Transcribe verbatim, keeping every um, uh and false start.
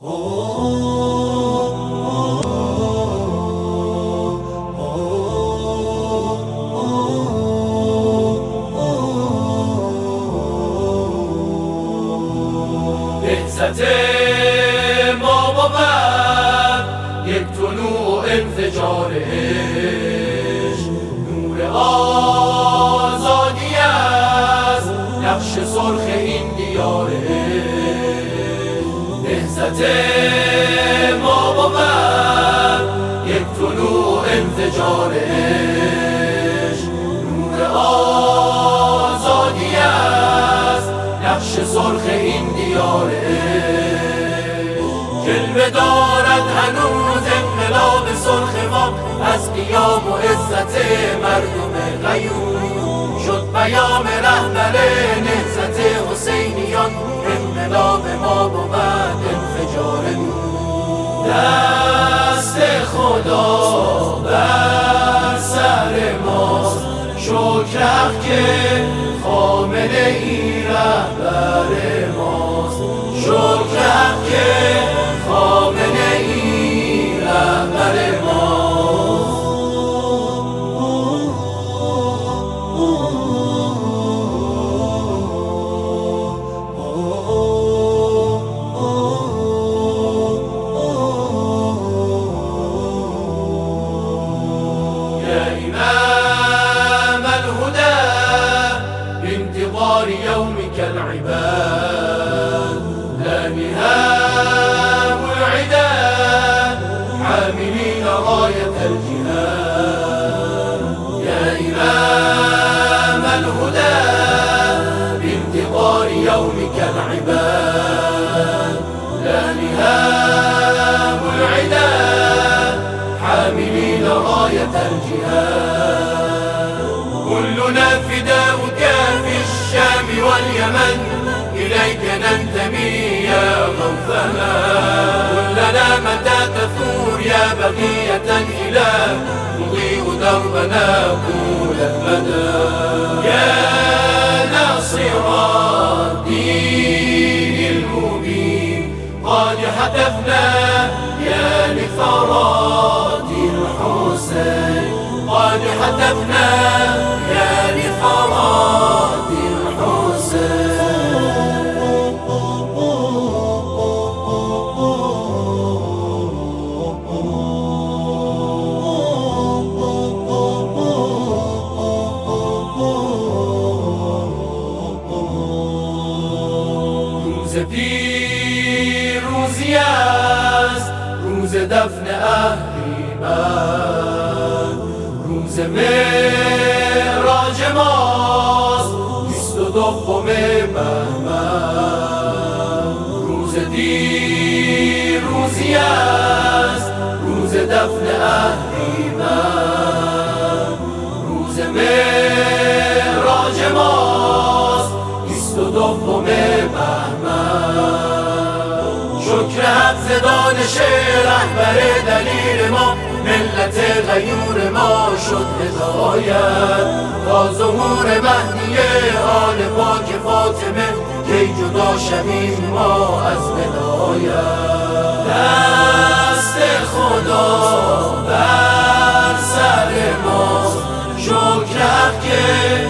نهضت ما بود یک طلوع انفجار عشق، نور آزادی است نقش سرخ این دیار عشق. نهضت ما بود یک طلوع انفجار عشق، نور آزادی است نقش سرخ این دیار عشق. جلوه دارد هنوز انقلاب سرخ ما از قیام و عزت مردم غیور. شد پیام رهبر نهضت حسینیان، انقلاب ما بود انفجار نور. دست خدا بر سر ماست، شکر حق که خامنه ای رهبر ماست. شکر حق که خامنه ای رهبر ماست. يا إمام الهدى بانتظار يومك العباد، لا نهام العدا حاملين راية الجهاد. يا إمام الهدى بانتظار يومك العباد، لا نهام العدا حاملين راية الجهاد. كلنا فداؤك في الشام واليمن، إليك ننتمي يا غوثنا. كلنا متى تثور يا بقية الإله، نضيء دربنا طول المدى. يا ناصر الدين المبين، قد هتفنا يا لثارات الحسين. قد هتفنا يا لثارات الحسين. روز پیروزی است، روز دفن اهریمن، روز معراج ماست بیست و دوم بهمن. روز دیروزی است، روز دفن اهریمن، روز معراج ماست بیست و دوم بهمن. شکر حق ز دانش رهبر دلیل ما، ملت غیور ما شد هدایت. تا ظهور مهدی آل پاک فاطمه، کی جدا شویم ما از ولایت. دست خدا بر سر ماست، شکر حق که